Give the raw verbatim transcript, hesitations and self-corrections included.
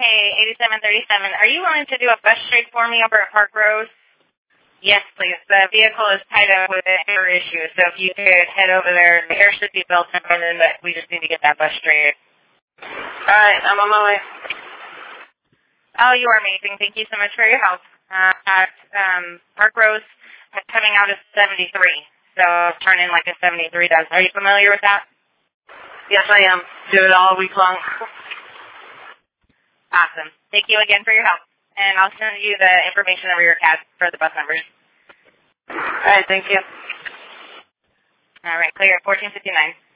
Hey, eighty-seven thirty-seven, are you willing to do a bus trade for me over at Park Rose? Yes, please. The vehicle is tied up with an air issue, so if you could head over there, the air should be built in, and then we just need to get that bus straight. All right, I'm on my way. Oh, you are amazing. Thank you so much for your help. Uh, at um, Park Rose, coming out is seventy-three, so turn in like a seventy-three does. Are you familiar with that? Yes, I am. Do it all week long. Awesome. Thank you again for your help. And I'll send you the information over your C A D for the bus numbers. All right, thank you. All right, clear. fourteen fifty-nine.